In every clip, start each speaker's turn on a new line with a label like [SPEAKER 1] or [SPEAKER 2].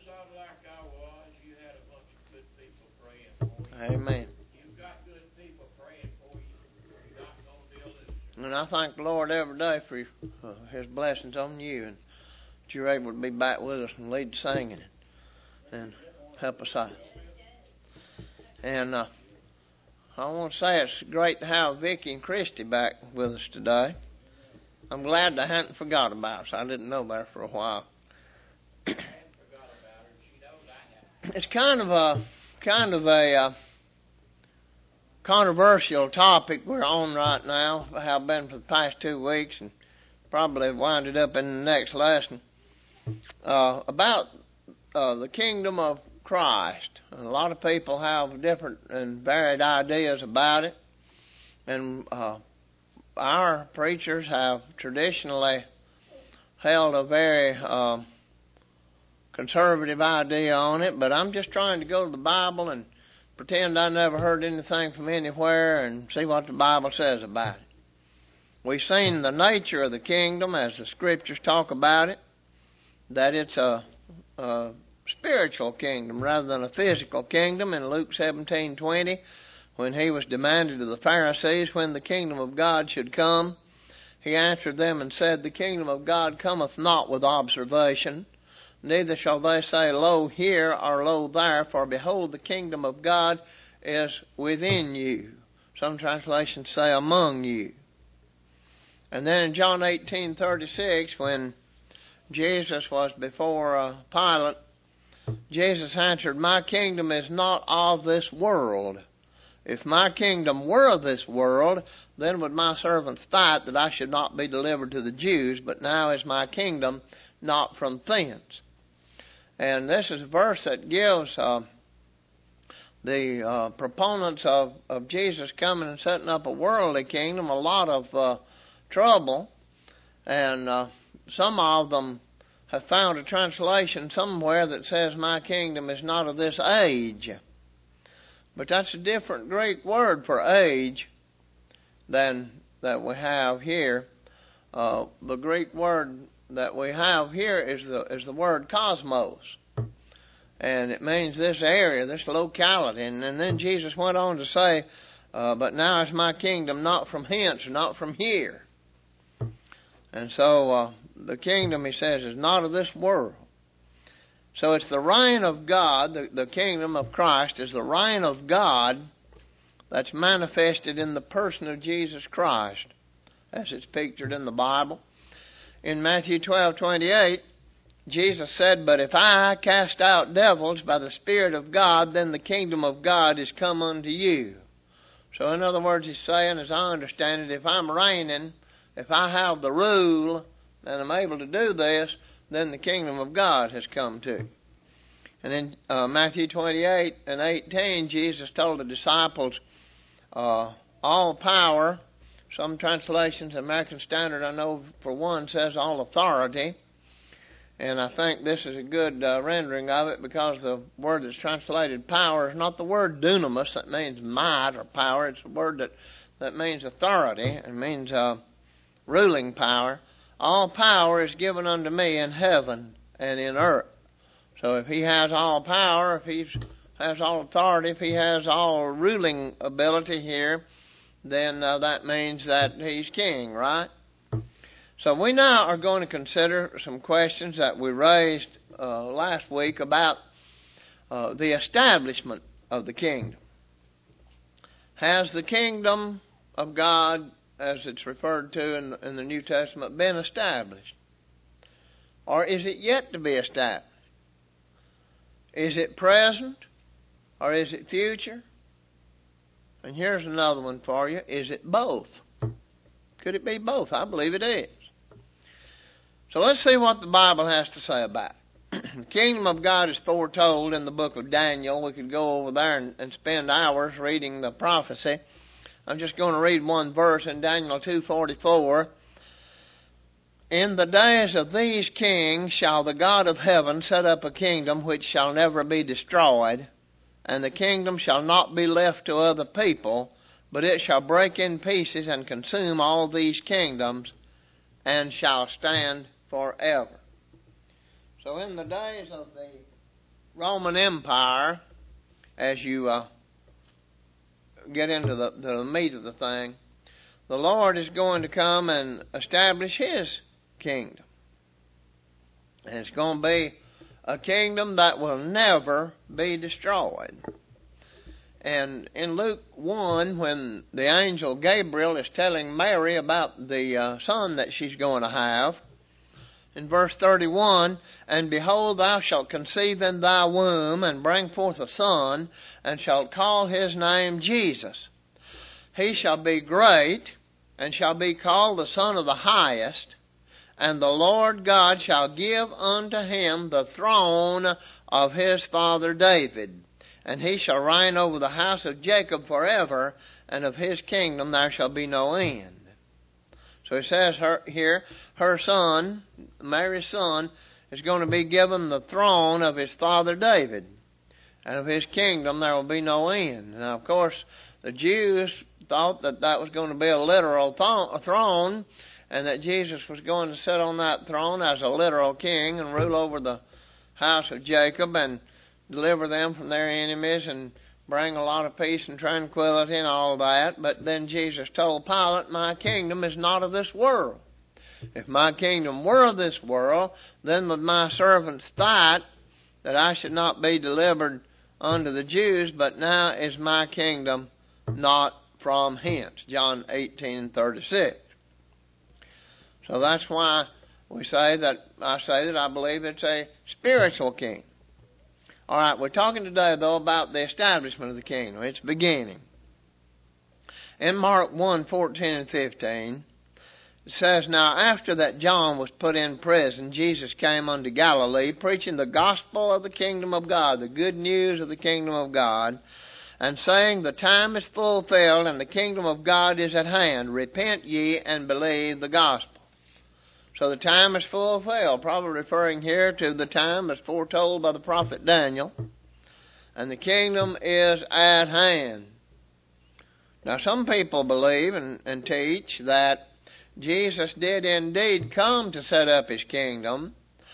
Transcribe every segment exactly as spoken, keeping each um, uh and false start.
[SPEAKER 1] Amen. And I thank the Lord every day for uh, His blessings on you, and that you're able to be back with us and lead singing and help us out. And uh, I want to say it's great to have Vicki and Christy back with us today. I'm glad they hadn't forgot about us. I didn't know about her for a while. It's kind of a kind of a uh, controversial topic we're on right now. Have been for the past two weeks, and probably wind it up in the next lesson uh, about uh, the kingdom of Christ. And a lot of people have different and varied ideas about it, and uh, our preachers have traditionally held a very uh, conservative idea on it, but I'm just trying to go to the Bible and pretend I never heard anything from anywhere and see what the Bible says about it. We've seen the nature of the kingdom as the Scriptures talk about it, that it's a, a spiritual kingdom rather than a physical kingdom. In Luke seventeen twenty, when he was demanded of the Pharisees when the kingdom of God should come, he answered them and said, "The kingdom of God cometh not with observation, neither shall they say, Lo here, or Lo there, for behold, the kingdom of God is within you." Some translations say among you. And then in John eighteen thirty-six, when Jesus was before uh, Pilate, Jesus answered, "My kingdom is not of this world. If my kingdom were of this world, then would my servants fight that I should not be delivered to the Jews, but now is my kingdom not from thence." And this is a verse that gives uh, the uh, proponents of, of Jesus coming and setting up a worldly kingdom a lot of uh, trouble. And uh, some of them have found a translation somewhere that says, "My kingdom is not of this age." But that's a different Greek word for age than that we have here. Uh, the Greek word that we have here is the is the word cosmos, and it means this area, this locality. And, and then Jesus went on to say, uh, "But now is my kingdom not from hence, not from here." And so uh, the kingdom, he says, is not of this world. So it's the reign of God. The, the kingdom of Christ is the reign of God that's manifested in the person of Jesus Christ, as it's pictured in the Bible. In Matthew twelve twenty-eight, Jesus said, "But if I cast out devils by the Spirit of God, then the kingdom of God is come unto you." So in other words, he's saying, as I understand it, if I'm reigning, if I have the rule, and I'm able to do this, then the kingdom of God has come to. And in uh, Matthew twenty-eight and eighteen, Jesus told the disciples, uh, all power. Some translations, American Standard, I know for one, says all authority. And I think this is a good uh, rendering of it, because the word that's translated power is not the word dunamis, that means might or power. It's the word that, that means authority. It means uh, ruling power. All power is given unto me in heaven and in earth. So if he has all power, if he has all authority, if he has all ruling ability here, then uh, that means that he's king, right? So we now are going to consider some questions that we raised uh, last week about uh, the establishment of the kingdom. Has the kingdom of God, as it's referred to in, in the New Testament, been established? Or is it yet to be established? Is it present? Or is it future? And here's another one for you. Is it both? Could it be both? I believe it is. So let's see what the Bible has to say about it. The kingdom of God is foretold in the book of Daniel. We could go over there and, and spend hours reading the prophecy. I'm just going to read one verse in Daniel two forty-four. "In the days of these kings shall the God of heaven set up a kingdom which shall never be destroyed, and the kingdom shall not be left to other people, but it shall break in pieces and consume all these kingdoms, and shall stand forever." So in the days of the Roman Empire, as you uh, get into the, the meat of the thing, the Lord is going to come and establish His kingdom. And it's going to be a kingdom that will never be destroyed. And in Luke one, when the angel Gabriel is telling Mary about the uh, son that she's going to have, in verse thirty-one, and behold, thou shalt conceive in thy womb, and bring forth a son, and shalt call his name Jesus. He shall be great, and shall be called the Son of the Highest, and the Lord God shall give unto him the throne of his father David, and he shall reign over the house of Jacob forever, and of his kingdom there shall be no end. So it says her, here, her son, Mary's son, is going to be given the throne of his father David, and of his kingdom there will be no end. Now, of course, the Jews thought that that was going to be a literal th- throne, and that Jesus was going to sit on that throne as a literal king and rule over the house of Jacob and deliver them from their enemies and bring a lot of peace and tranquility and all that. But then Jesus told Pilate, my kingdom is not of this world. If my kingdom were of this world, then would my servants fight that I should not be delivered unto the Jews, but now is my kingdom not from hence. John eighteen and thirty-six. So that's why we say that, I say that I believe it's a spiritual king. All right, we're talking today, though, about the establishment of the kingdom, its beginning. In Mark one, fourteen and fifteen, it says, now after that John was put in prison, Jesus came unto Galilee, preaching the gospel of the kingdom of God, the good news of the kingdom of God, and saying, the time is fulfilled, and the kingdom of God is at hand. Repent ye and believe the gospel. So the time is fulfilled, probably referring here to the time as foretold by the prophet Daniel. And the kingdom is at hand. Now some people believe and, and teach that Jesus did indeed come to set up his kingdom,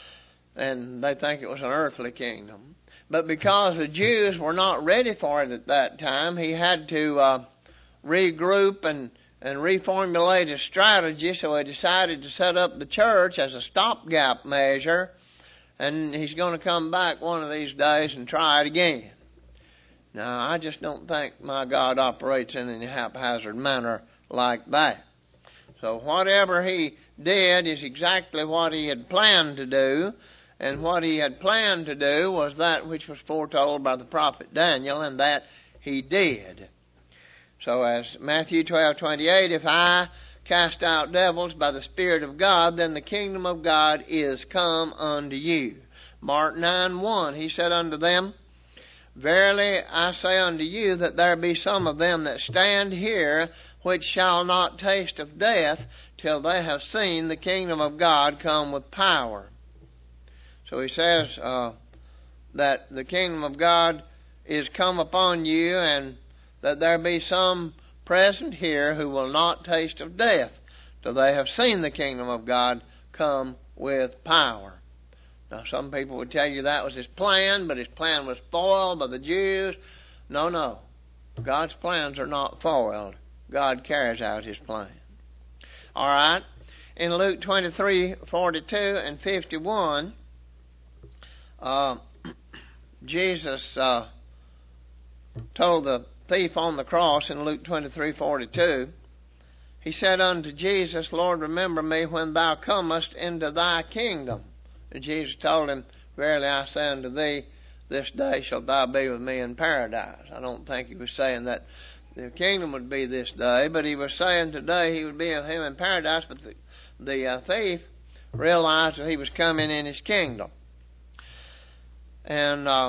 [SPEAKER 1] and they think it was an earthly kingdom. But because the Jews were not ready for it at that time, he had to uh, regroup and and reformulate his strategy, so he decided to set up the church as a stopgap measure, and he's going to come back one of these days and try it again. Now, I just don't think my God operates in any haphazard manner like that. So whatever he did is exactly what he had planned to do, and what he had planned to do was that which was foretold by the prophet Daniel, and that he did. So as Matthew twelve twenty-eight, if I cast out devils by the Spirit of God, then the kingdom of God is come unto you. Mark nine one, he said unto them, verily I say unto you that there be some of them that stand here which shall not taste of death till they have seen the kingdom of God come with power. So he says uh, that the kingdom of God is come upon you, and that there be some present here who will not taste of death till they have seen the kingdom of God come with power. Now, some people would tell you that was his plan, but his plan was foiled by the Jews. No, no. God's plans are not foiled. God carries out his plan. All right. In Luke twenty-three, forty-two and fifty-one, uh, Jesus uh, told the thief on the cross in Luke twenty-three forty-two, he said unto Jesus, Lord, remember me when thou comest into thy kingdom. And Jesus told him, verily I say unto thee, this day shalt thou be with me in paradise. I don't think he was saying that the kingdom would be this day, but he was saying today he would be with him in paradise. But the, the uh, thief realized that he was coming in his kingdom. And uh,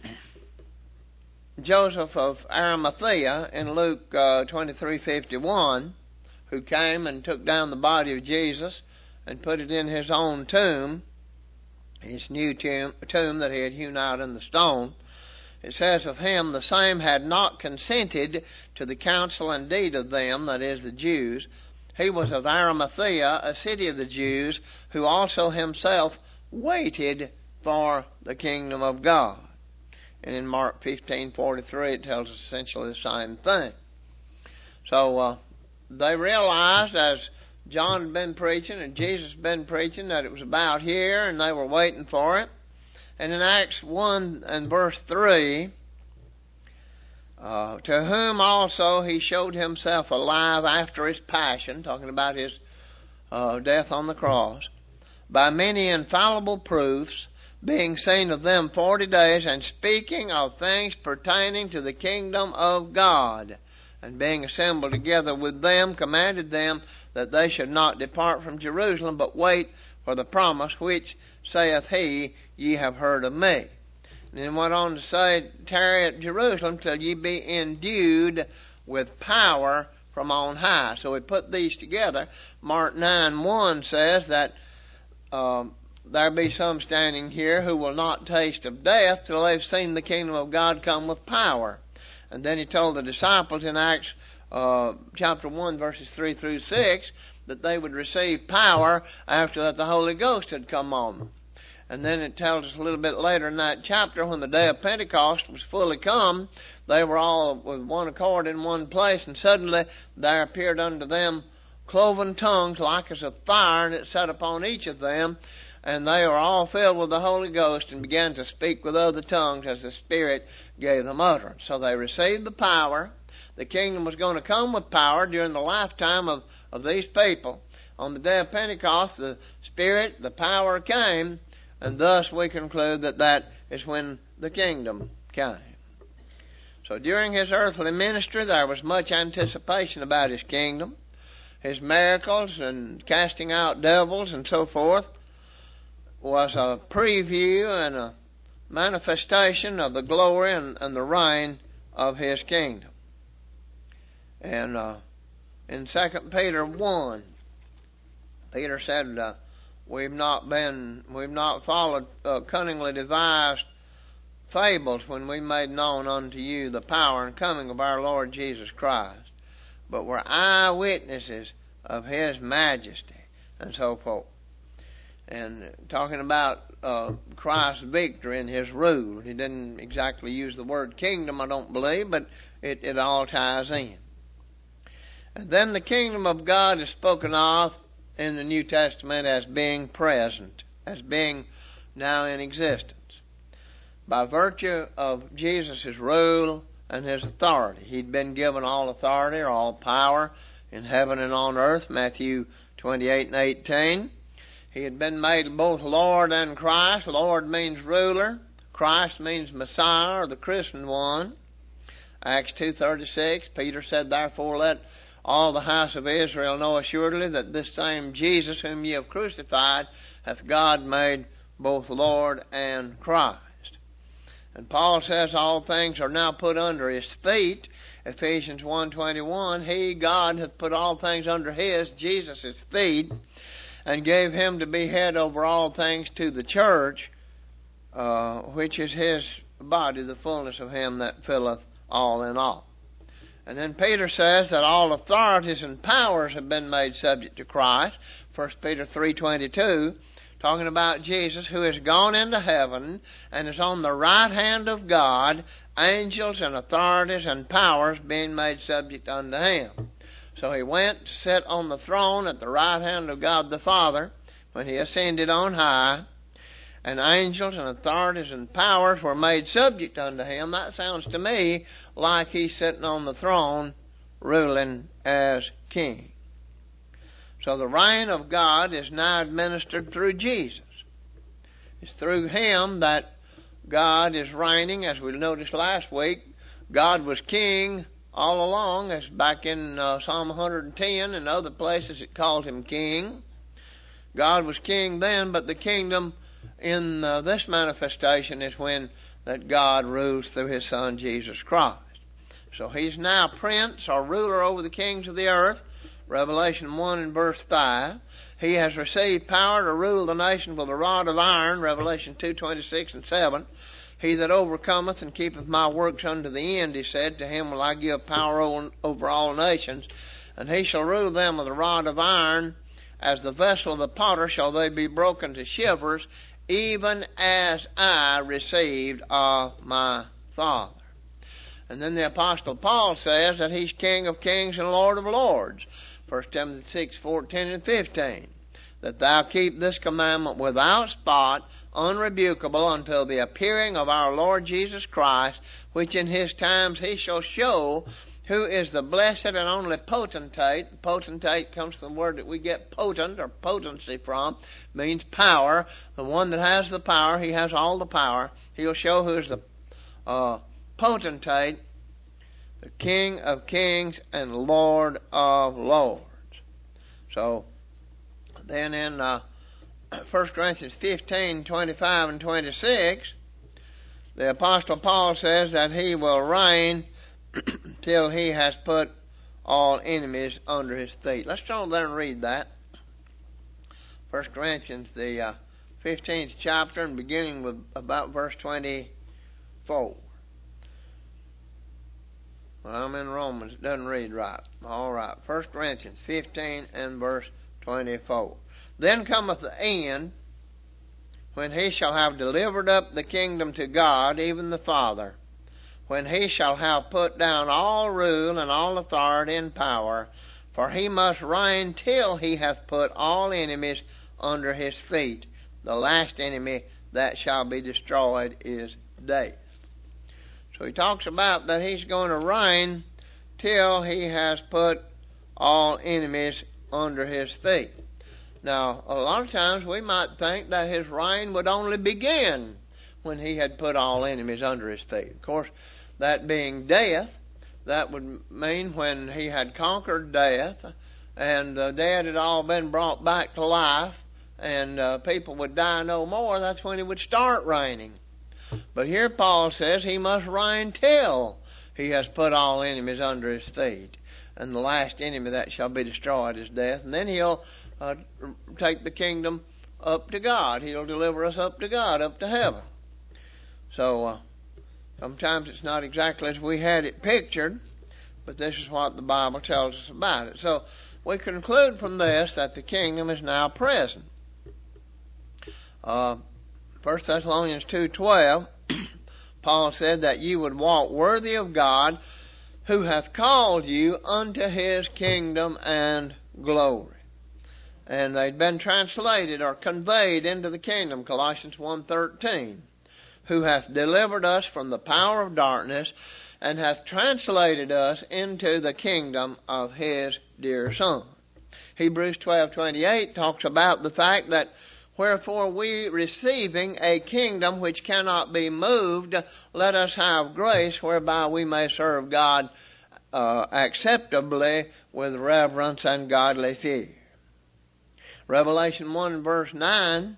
[SPEAKER 1] Joseph of Arimathea in Luke uh, twenty-three fifty-one, who came and took down the body of Jesus and put it in his own tomb, his new tomb, tomb that he had hewn out in the stone, it says of him, the same had not consented to the counsel and deed of them, that is, the Jews. He was of Arimathea, a city of the Jews, who also himself waited for the kingdom of God. And in Mark fifteen forty-three, it tells us essentially the same thing. So uh, they realized, as John had been preaching and Jesus had been preaching, that it was about here, and they were waiting for it. And in Acts one and verse three, uh, to whom also he showed himself alive after his passion, talking about his uh, death on the cross, by many infallible proofs, being seen of them forty days, and speaking of things pertaining to the kingdom of God. And being assembled together with them, commanded them that they should not depart from Jerusalem, but wait for the promise which saith he, ye have heard of me. And then went on to say, tarry at Jerusalem till ye be endued with power from on high. So we put these together. Mark nine one says that um, there be some standing here who will not taste of death till they've seen the kingdom of God come with power. And then he told the disciples in Acts uh, chapter one, verses three through six, that they would receive power after that the Holy Ghost had come on them. And then it tells us a little bit later in that chapter, when the day of Pentecost was fully come, they were all with one accord in one place, and suddenly there appeared unto them cloven tongues like as of fire, and it sat upon each of them. And they were all filled with the Holy Ghost and began to speak with other tongues as the Spirit gave them utterance. So they received the power. The kingdom was going to come with power during the lifetime of, of these people. On the day of Pentecost, the Spirit, the power came, and thus we conclude that that is when the kingdom came. So during his earthly ministry, there was much anticipation about his kingdom, his miracles and casting out devils and so forth was a preview and a manifestation of the glory and, and the reign of his kingdom. And uh, in Second Peter one, Peter said, uh, "We've not been, we've not followed uh, cunningly devised fables when we made known unto you the power and coming of our Lord Jesus Christ, but were eyewitnesses of his majesty," and so forth. And talking about uh, Christ's victory and his rule. He didn't exactly use the word kingdom, I don't believe, but it, it all ties in. And then the kingdom of God is spoken of in the New Testament as being present, as being now in existence. By virtue of Jesus' rule and his authority. He'd been given all authority or all power in heaven and on earth, Matthew twenty-eight and eighteen. He had been made both Lord and Christ. Lord means ruler. Christ means Messiah, or the Christian one. Acts two thirty-six, Peter said, "Therefore let all the house of Israel know assuredly that this same Jesus whom ye have crucified hath God made both Lord and Christ." And Paul says all things are now put under his feet. Ephesians one twenty-one, He, God, hath put all things under his, Jesus' feet, and gave him to be head over all things to the church, uh, which is his body, the fullness of him that filleth all in all. And then Peter says that all authorities and powers have been made subject to Christ. First Peter three twenty-two, talking about Jesus, who has gone into heaven and is on the right hand of God, angels and authorities and powers being made subject unto him. So he went to sit on the throne at the right hand of God the Father when he ascended on high, and angels and authorities and powers were made subject unto him. That sounds to me like he's sitting on the throne ruling as king. So the reign of God is now administered through Jesus. It's through him that God is reigning. As we noticed last week, God was king all along, as back in uh, Psalm one hundred ten and other places it called him king. God was king then, but the kingdom in uh, this manifestation is when that God rules through his Son Jesus Christ. So he's now prince or ruler over the kings of the earth. Revelation one and verse five. He has received power to rule the nation with a rod of iron. Revelation two twenty-six and seven. He that overcometh and keepeth my works unto the end, he said, to him will I give power over all nations, and he shall rule them with a rod of iron. As the vessel of the potter shall they be broken to shivers, even as I received of my Father. And then the Apostle Paul says that he's King of kings and Lord of lords. First Timothy six, fourteen and fifteen. That thou keep this commandment without spot, unrebukable, until the appearing of our Lord Jesus Christ, which in his times he shall show who is the blessed and only potentate. Potentate comes from the word that we get potent or potency from. It means power. The one that has the power, he has all the power. He'll show who is the uh, potentate, the King of kings and Lord of lords. So, then in uh, First Corinthians fifteen, twenty-five and twenty-six, the Apostle Paul says that he will reign till he has put all enemies under his feet. Let's turn there and read that. First Corinthians, the uh, fifteenth chapter, and beginning with about verse twenty-four. Well, I'm in Romans. It doesn't read right. All right. First Corinthians fifteen and verse twenty-four. Then cometh the end, when he shall have delivered up the kingdom to God, even the Father, when he shall have put down all rule and all authority and power, for he must reign till he hath put all enemies under his feet. The last enemy that shall be destroyed is death. So he talks about that he's going to reign till he has put all enemies under his feet. Now, a lot of times we might think that his reign would only begin when he had put all enemies under his feet. Of course, that being death, that would mean when he had conquered death and the dead had all been brought back to life and uh, people would die no more, that's when he would start reigning. But here Paul says he must reign till he has put all enemies under his feet. And the last enemy that shall be destroyed is death. And then he'll uh, take the kingdom up to God. He'll deliver us up to God, up to heaven. So uh, sometimes it's not exactly as we had it pictured, but this is what the Bible tells us about it. So we conclude from this that the kingdom is now present. Uh, First Thessalonians two twelve, Paul said that you would walk worthy of God, who hath called you unto his kingdom and glory. And they'd been translated or conveyed into the kingdom, Colossians one thirteen, who hath delivered us from the power of darkness and hath translated us into the kingdom of his dear Son. Hebrews twelve twenty-eight talks about the fact that wherefore we, receiving a kingdom which cannot be moved, let us have grace whereby we may serve God uh, acceptably with reverence and godly fear. Revelation one verse nine,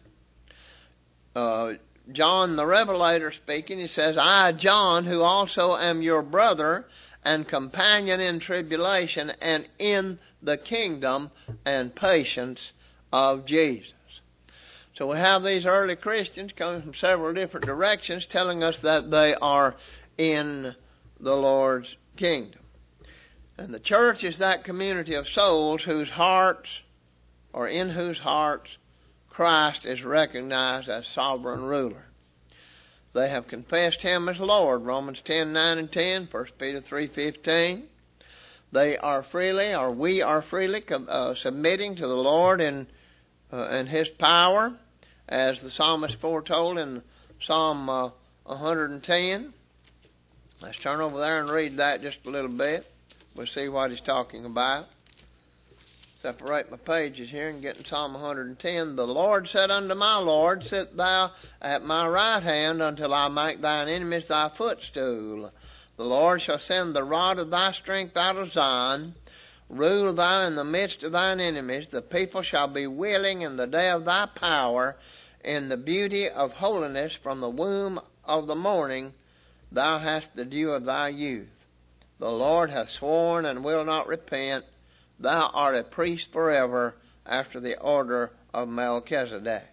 [SPEAKER 1] uh, John the Revelator speaking, he says, I, John, who also am your brother and companion in tribulation and in the kingdom and patience of Jesus. So we have these early Christians coming from several different directions telling us that they are in the Lord's kingdom. And the church is that community of souls whose hearts, or in whose hearts, Christ is recognized as sovereign ruler. They have confessed him as Lord, Romans ten nine and ten, First Peter three fifteen. They are freely, or we are freely uh, submitting to the Lord in, uh, in his power, as the psalmist foretold in Psalm uh, one ten. Let's turn over there and read that just a little bit. We'll see what he's talking about. Separate my pages here and get in Psalm one ten. The Lord said unto my Lord, sit thou at my right hand until I make thine enemies thy footstool. The Lord shall send the rod of thy strength out of Zion. Rule thou in the midst of thine enemies. The people shall be willing in the day of thy power. In the beauty of holiness from the womb of the morning thou hast the dew of thy youth. The Lord hath sworn and will not repent. Thou art a priest forever after the order of Melchizedek.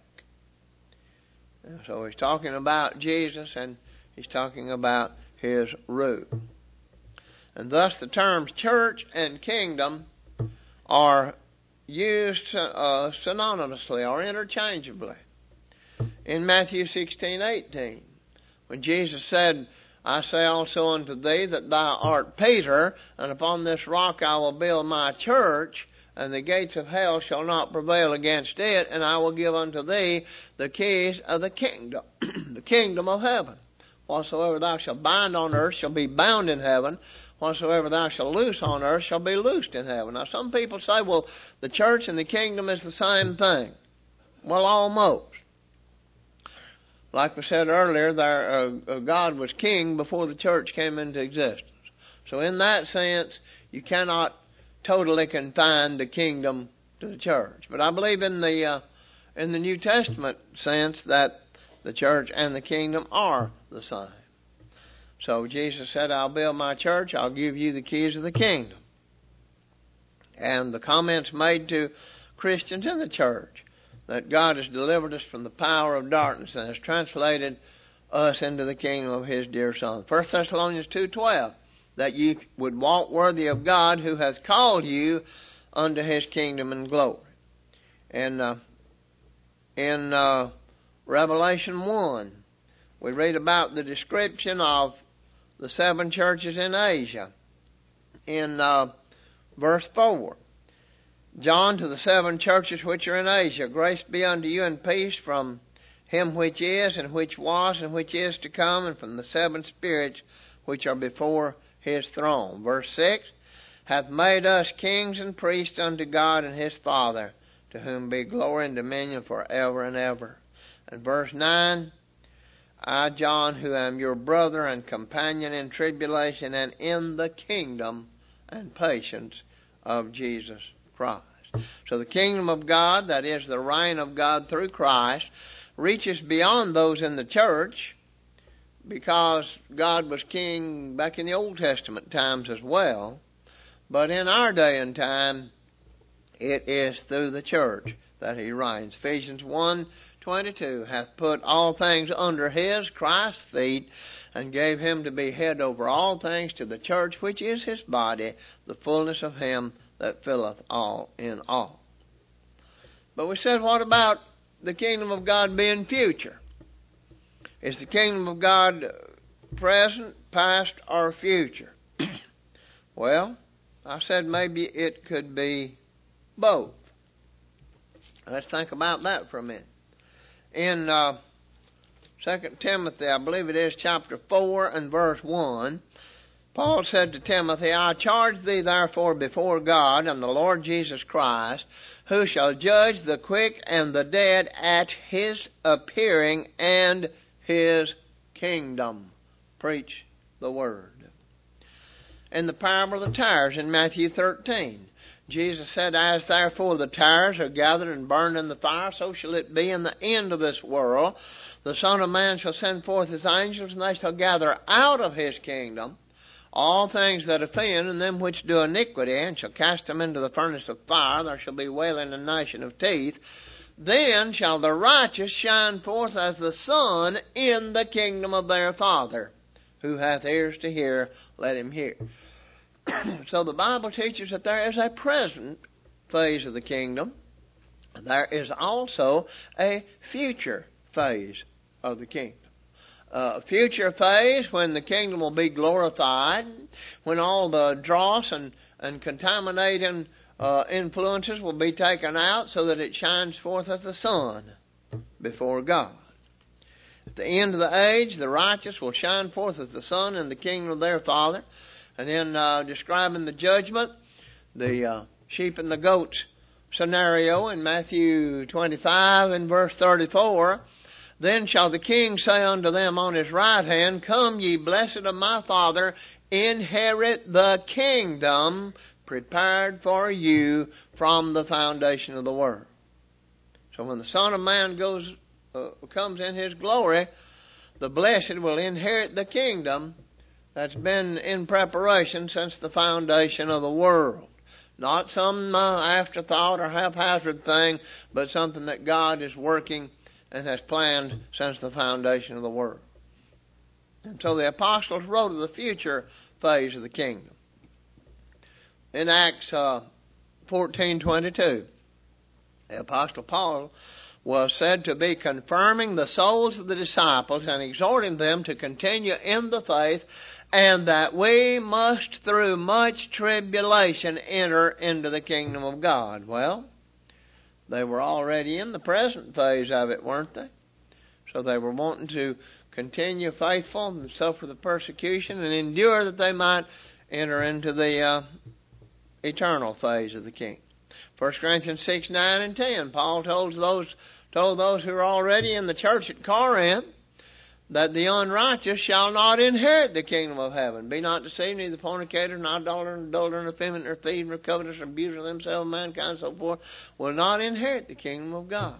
[SPEAKER 1] And so he's talking about Jesus and he's talking about his rule. And thus the terms church and kingdom are used uh, synonymously or interchangeably. in Matthew sixteen eighteen, when Jesus said, I say also unto thee that thou art Peter, and upon this rock I will build my church, and the gates of hell shall not prevail against it, and I will give unto thee the keys of the kingdom, the kingdom of heaven. Whatsoever thou shalt bind on earth shall be bound in heaven. Whatsoever thou shalt loose on earth shall be loosed in heaven. Now some people say, well, the church and the kingdom is the same thing. Well, almost. Like we said earlier, there, uh, God was king before the church came into existence. So in that sense, you cannot totally confine the kingdom to the church. But I believe in the uh, in the New Testament sense that the church and the kingdom are the same. So Jesus said, I'll build my church, I'll give you the keys of the kingdom. And the comments made to Christians in the church, that God has delivered us from the power of darkness and has translated us into the kingdom of His dear Son. First Thessalonians two twelve, that ye would walk worthy of God who has called you unto His kingdom and glory. And uh, in uh, Revelation one, we read about the description of the seven churches in Asia. In uh, verse four, John, to the seven churches which are in Asia, grace be unto you and peace from Him which is, and which was, and which is to come, and from the seven spirits which are before His throne. Verse six, hath made us kings and priests unto God and His Father, to whom be glory and dominion for ever and ever. And verse nine, I, John, who am your brother and companion in tribulation and in the kingdom and patience of Jesus Christ. So the kingdom of God, that is the reign of God through Christ, reaches beyond those in the church, because God was king back in the Old Testament times as well. But in our day and time, it is through the church that He reigns. Ephesians one twenty-two, hath put all things under His, Christ's feet, and gave Him to be head over all things to the church, which is His body, the fullness of Him that filleth all in all. But we said, what about the kingdom of God being future? Is the kingdom of God present, past, or future? Well, I said maybe it could be both. Let's think about that for a minute. In uh, Second Timothy, I believe it is, chapter four and verse one, Paul said to Timothy, I charge thee therefore before God and the Lord Jesus Christ, who shall judge the quick and the dead at His appearing and His kingdom. Preach the word. In the parable of the tares in Matthew thirteen, Jesus said, as therefore the tares are gathered and burned in the fire, so shall it be in the end of this world. The Son of Man shall send forth His angels, and they shall gather out of His kingdom all things that offend, and them which do iniquity, and shall cast them into the furnace of fire. There shall be wailing and gnashing of teeth. Then shall the righteous shine forth as the sun in the kingdom of their Father. Who hath ears to hear, let him hear. So the Bible teaches that there is a present phase of the kingdom. There is also a future phase of the kingdom. Uh, future phase when the kingdom will be glorified, when all the dross and, and contaminating uh, influences will be taken out so that it shines forth as the sun before God. At the end of the age, the righteous will shine forth as the sun in the kingdom of their Father. And then uh, describing the judgment, the uh, sheep and the goats scenario in Matthew twenty-five and verse thirty-four, then shall the king say unto them on his right hand, come ye blessed of my Father, inherit the kingdom prepared for you from the foundation of the world. So when the Son of Man goes, uh, comes in His glory, the blessed will inherit the kingdom that's been in preparation since the foundation of the world. Not some uh, afterthought or haphazard thing, but something that God is working and has planned since the foundation of the world. And so the apostles wrote of the future phase of the kingdom. In Acts uh, fourteen twenty-two, the apostle Paul was said to be confirming the souls of the disciples and exhorting them to continue in the faith, and that we must through much tribulation enter into the kingdom of God. Well, they were already in the present phase of it, weren't they? So they were wanting to continue faithful and suffer the persecution and endure that they might enter into the uh, eternal phase of the kingdom. First Corinthians six, nine, and ten, Paul told those, told those who are already in the church at Corinth that the unrighteous shall not inherit the kingdom of heaven. Be not deceived, neither fornicator, nor idolater, nor adulterer, nor effeminate, nor thief, nor covetous, nor abuser of themselves, mankind, and so forth, will not inherit the kingdom of God.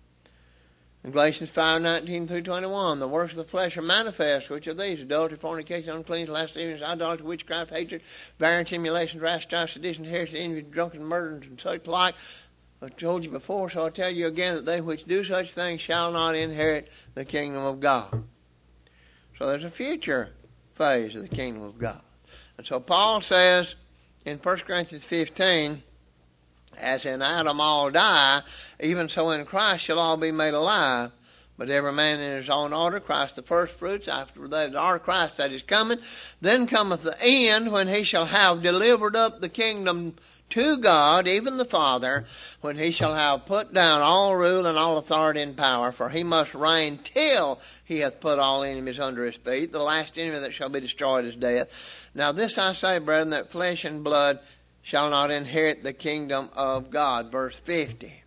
[SPEAKER 1] In Galatians five, nineteen through twenty-one, the works of the flesh are manifest, which are these: adultery, fornication, uncleanness, lasciviousness, idolatry, witchcraft, hatred, variance, emulation, wrath, strife, sedition, heresy, envy, drunken, murder, and such like. I told you before, so I tell you again, that they which do such things shall not inherit the kingdom of God. So there's a future phase of the kingdom of God. And so Paul says in First Corinthians fifteen, as in Adam all die, even so in Christ shall all be made alive. But every man in his own order, Christ the first fruits, after that our Christ that is coming. Then cometh the end, when he shall have delivered up the kingdom to God, even the Father, when he shall have put down all rule and all authority and power. For he must reign till he hath put all enemies under his feet. The last enemy that shall be destroyed is death. Now this I say, brethren, that flesh and blood shall not inherit the kingdom of God. Verse fifty.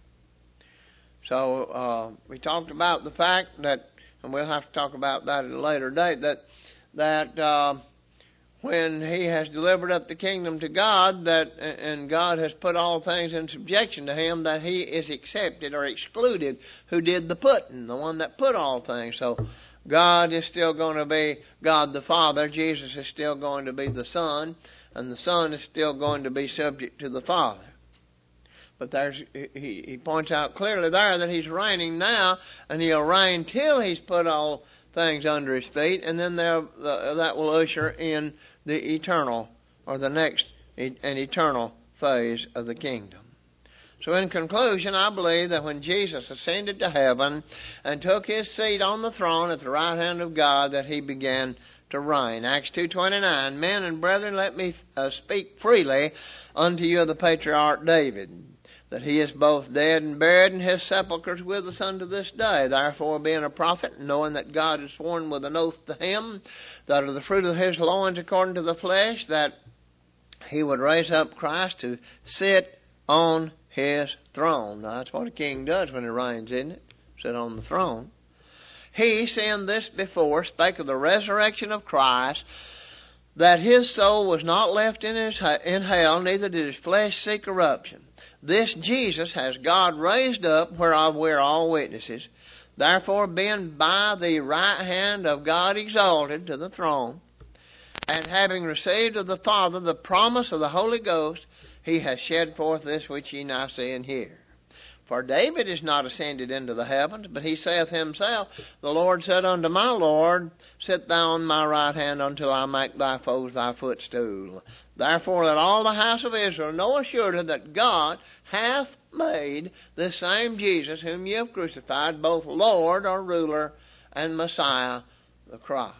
[SPEAKER 1] So uh, we talked about the fact that, and we'll have to talk about that at a later date, that that uh, when he has delivered up the kingdom to God, that and God has put all things in subjection to him, that he is accepted or excluded who did the putting, the one that put all things. So God is still going to be God the Father. Jesus is still going to be the Son. And the Son is still going to be subject to the Father. But there's, he, he points out clearly there that he's reigning now, and he'll reign till he's put all things under his feet, and then there, the, that will usher in the eternal, or the next, an eternal phase of the kingdom. So in conclusion, I believe that when Jesus ascended to heaven and took his seat on the throne at the right hand of God, that he began to reign. Acts two twenty-nine, men and brethren, let me uh, speak freely unto you of the patriarch David, that he is both dead and buried, and his sepulchre is with us unto this day. Therefore, being a prophet, knowing that God has sworn with an oath to him, that of the fruit of his loins according to the flesh, that he would raise up Christ to sit on his throne. Now, that's what a king does when he reigns, isn't it? Sit on the throne. He, seeing this before, spake of the resurrection of Christ, that his soul was not left in, his, in hell, neither did his flesh see corruption. This Jesus has God raised up, whereof we are all witnesses. Therefore, being by the right hand of God exalted to the throne, and having received of the Father the promise of the Holy Ghost, he has shed forth this which ye now see and hear. For David is not ascended into the heavens, but he saith himself, the Lord said unto my Lord, sit thou on my right hand until I make thy foes thy footstool. Therefore let all the house of Israel know assuredly that God hath made this same Jesus, whom ye have crucified, both Lord or ruler and Messiah, the Christ.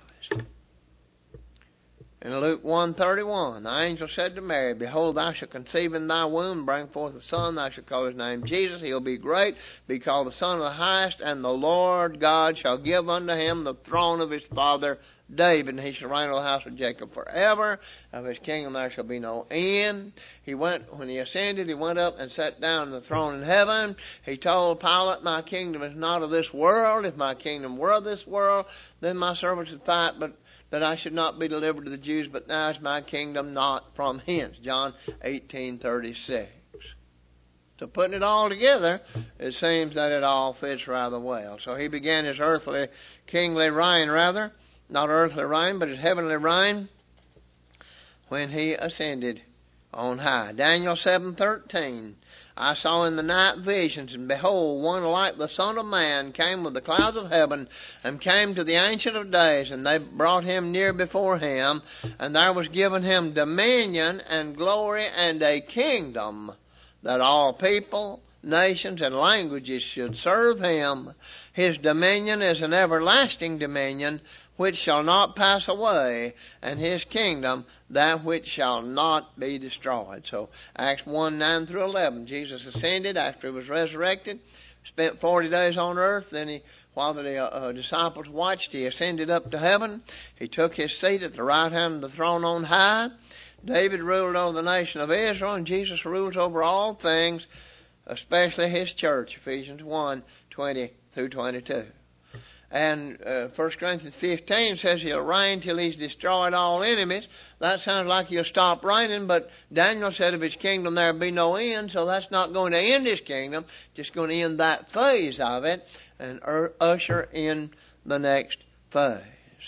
[SPEAKER 1] In Luke one thirty-one, the angel said to Mary, behold, thou shalt conceive in thy womb, bring forth a son, thou shalt call his name Jesus. He'll be great, be called the Son of the Highest, and the Lord God shall give unto him the throne of his father David, and he shall reign over the house of Jacob forever. Of his kingdom there shall be no end. He went, when he ascended, he went up and sat down on the throne in heaven. He told Pilate, my kingdom is not of this world. If my kingdom were of this world, then my servants would fight, but that I should not be delivered to the Jews, but now is my kingdom not from hence. John eighteen thirty-six. So putting it all together, it seems that it all fits rather well. So he began his earthly, kingly reign, rather, not earthly reign, but his heavenly reign, when he ascended on high. Daniel seven thirteen. I saw in the night visions, and behold, one like the Son of Man came with the clouds of heaven, and came to the Ancient of Days, and they brought him near before him, and there was given him dominion and glory and a kingdom, that all people nations, and languages should serve him. His dominion is an everlasting dominion which shall not pass away, and his kingdom that which shall not be destroyed. So Acts one, nine through eleven, Jesus ascended after he was resurrected, spent forty days on earth, then he, while the uh, disciples watched, he ascended up to heaven. He took his seat at the right hand of the throne on high. David ruled over the nation of Israel, and Jesus rules over all things, especially his church, Ephesians one, twenty through twenty-two. And uh, First Corinthians fifteen says he'll reign till he's destroyed all enemies. That sounds like he'll stop reigning, but Daniel said of his kingdom there'll be no end, so that's not going to end his kingdom, just going to end that phase of it and er- usher in the next phase.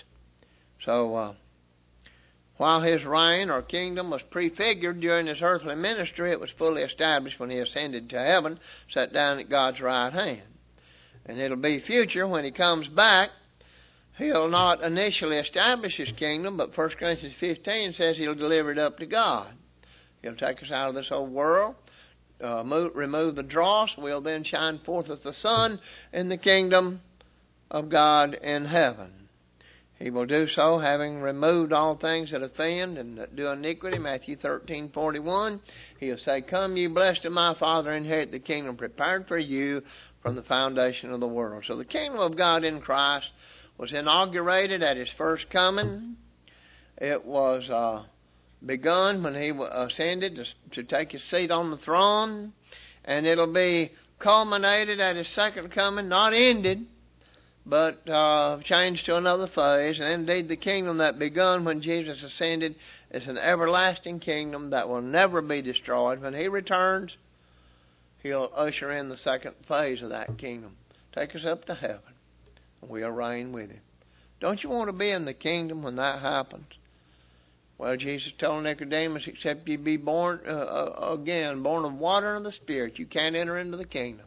[SPEAKER 1] So, uh, while his reign or kingdom was prefigured during his earthly ministry, it was fully established when he ascended to heaven, sat down at God's right hand. And it'll be future when he comes back. He'll not initially establish his kingdom, but First Corinthians fifteen says he'll deliver it up to God. He'll take us out of this old world, uh, move, remove the dross. We'll then shine forth as the sun in the kingdom of God in heaven. He will do so having removed all things that offend and that do iniquity. Matthew thirteen forty-one. He'll say, "Come, ye blessed of my Father, inherit the kingdom prepared for you from the foundation of the world." So the kingdom of God in Christ was inaugurated at his first coming. It was uh, begun when he ascended to, to take his seat on the throne. And it'll be culminated at his second coming, not ended, but uh, changed to another phase. And indeed the kingdom that begun when Jesus ascended is an everlasting kingdom that will never be destroyed. When he returns, he'll usher in the second phase of that kingdom. Take us up to heaven, and we'll reign with him. Don't you want to be in the kingdom when that happens? Well, Jesus told Nicodemus, except you be born uh, again, born of water and of the Spirit, you can't enter into the kingdom.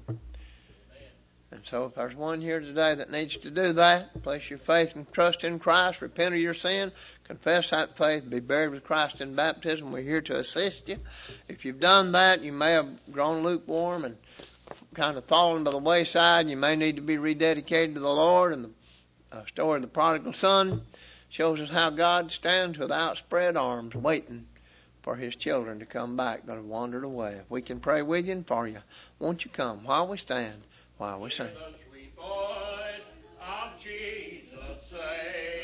[SPEAKER 1] And so if there's one here today that needs to do that, place your faith and trust in Christ, repent of your sin, confess that faith, be buried with Christ in baptism, we're here to assist you. If you've done that, you may have grown lukewarm and kind of fallen by the wayside. You may need to be rededicated to the Lord. And the uh, story of the prodigal son shows us how God stands with outspread arms waiting for his children to come back that have wandered away. If we can pray with you and for you, won't you come while we stand, while we sing.
[SPEAKER 2] Hear the sweet voice of Jesus say,